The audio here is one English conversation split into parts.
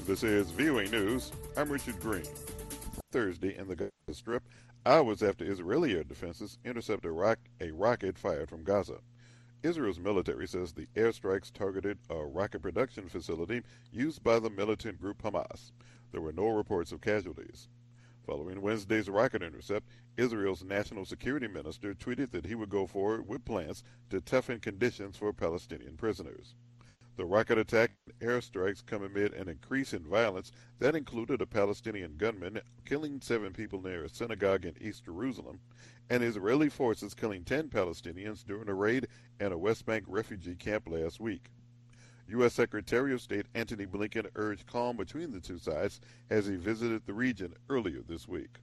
This is VOA News. I'm Richard Green. Thursday in the Gaza Strip, hours after Israeli air defenses intercepted a rocket fired from Gaza. Israel's military says the airstrikes targeted a rocket production facility used by the militant group Hamas. There were no reports of casualties. Following Wednesday's rocket intercept, Israel's national security minister tweeted that he would go forward with plans to toughen conditions for Palestinian prisoners. The rocket attack and airstrikes come amid an increase in violence that included a Palestinian gunman killing 7 people near a synagogue in East Jerusalem, and Israeli forces killing 10 Palestinians during a raid at a West Bank refugee camp last week. U.S. Secretary of State Antony Blinken urged calm between the two sides as he visited the region earlier this week.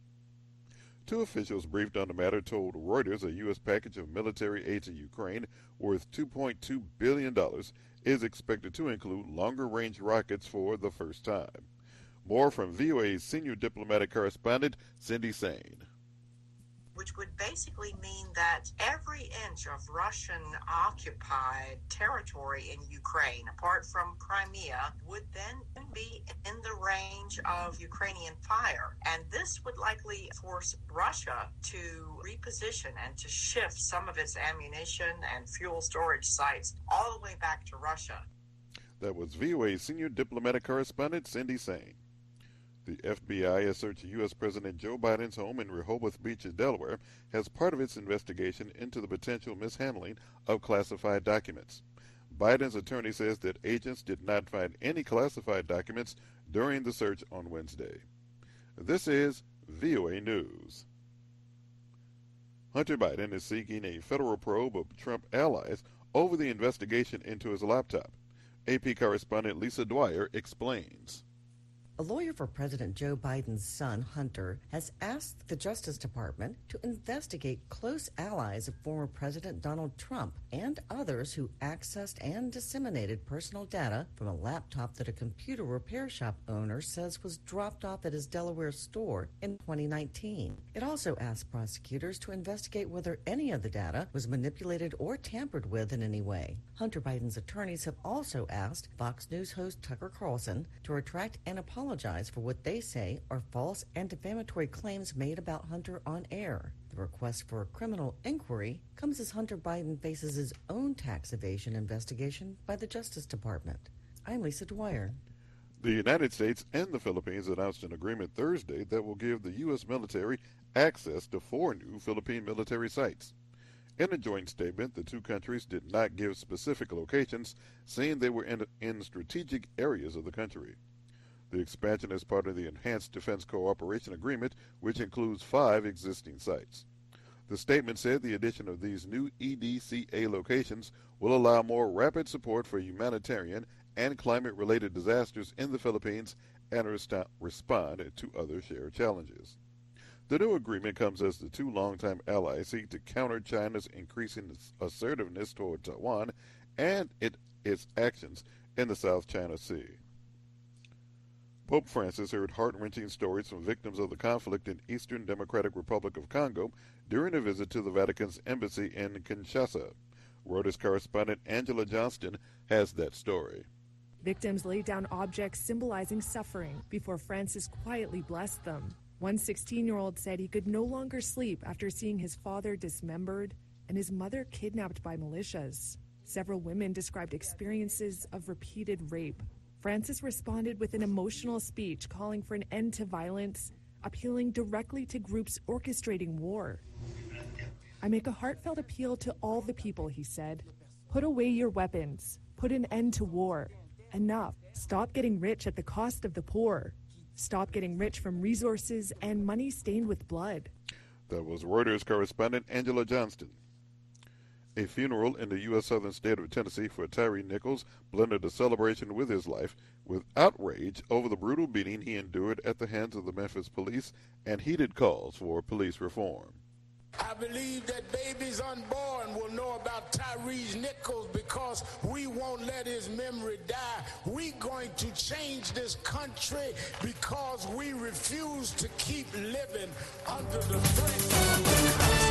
2 officials briefed on the matter told Reuters a U.S. package of military aid to Ukraine worth $2.2 billion is expected to include longer-range rockets for the first time. More from VOA's senior diplomatic correspondent, Cindy Sain. Which would basically mean that every inch of Russian-occupied territory in Ukraine, apart from Crimea, would then be in the range of Ukrainian fire. And this would likely force Russia to reposition and to shift some of its ammunition and fuel storage sites all the way back to Russia. That was VOA's senior diplomatic correspondent, Cindy Sain. The FBI has searched U.S. President Joe Biden's home in Rehoboth Beach, Delaware, as part of its investigation into the potential mishandling of classified documents. Biden's attorney says that agents did not find any classified documents during the search on Wednesday. This is VOA News. Hunter Biden is seeking a federal probe of Trump allies over the investigation into his laptop. AP correspondent Lisa Dwyer explains. A lawyer for President Joe Biden's son, Hunter, has asked the Justice Department to investigate close allies of former President Donald Trump and others who accessed and disseminated personal data from a laptop that a computer repair shop owner says was dropped off at his Delaware store in 2019. It also asked prosecutors to investigate whether any of the data was manipulated or tampered with in any way. Hunter Biden's attorneys have also asked Fox News host Tucker Carlson to retract and apologize for what they say are false and defamatory claims made about Hunter on air. The request for a criminal inquiry comes as Hunter Biden faces his own tax evasion investigation by the Justice Department. I'm Lisa Dwyer. The United States and the Philippines announced an agreement Thursday that will give the U.S. military access to 4 new Philippine military sites. In a joint statement, the 2 countries did not give specific locations, saying they were in strategic areas of the country. The expansion is part of the Enhanced Defense Cooperation Agreement, which includes 5 existing sites. The statement said the addition of these new EDCA locations will allow more rapid support for humanitarian and climate-related disasters in the Philippines and respond to other shared challenges. The new agreement comes as the 2 longtime allies seek to counter China's increasing assertiveness toward Taiwan and its actions in the South China Sea. Pope Francis heard heart-wrenching stories from victims of the conflict in Eastern Democratic Republic of Congo during a visit to the Vatican's embassy in Kinshasa. Reuters correspondent Angela Johnston has that story. Victims laid down objects symbolizing suffering before Francis quietly blessed them. One 16-year-old said he could no longer sleep after seeing his father dismembered and his mother kidnapped by militias. Several women described experiences of repeated rape. Francis responded with an emotional speech calling for an end to violence, appealing directly to groups orchestrating war. I make a heartfelt appeal to all the people, he said. Put away your weapons. Put an end to war. Enough. Stop getting rich at the cost of the poor. Stop getting rich from resources and money stained with blood. That was Reuters correspondent Angela Johnston. A funeral in the U.S. southern state of Tennessee for Tyree Nichols blended a celebration with his life with outrage over the brutal beating he endured at the hands of the Memphis police and heated calls for police reform. I believe that babies unborn will know about Tyree Nichols because we won't let his memory die. We're going to change this country because we refuse to keep living under the threat of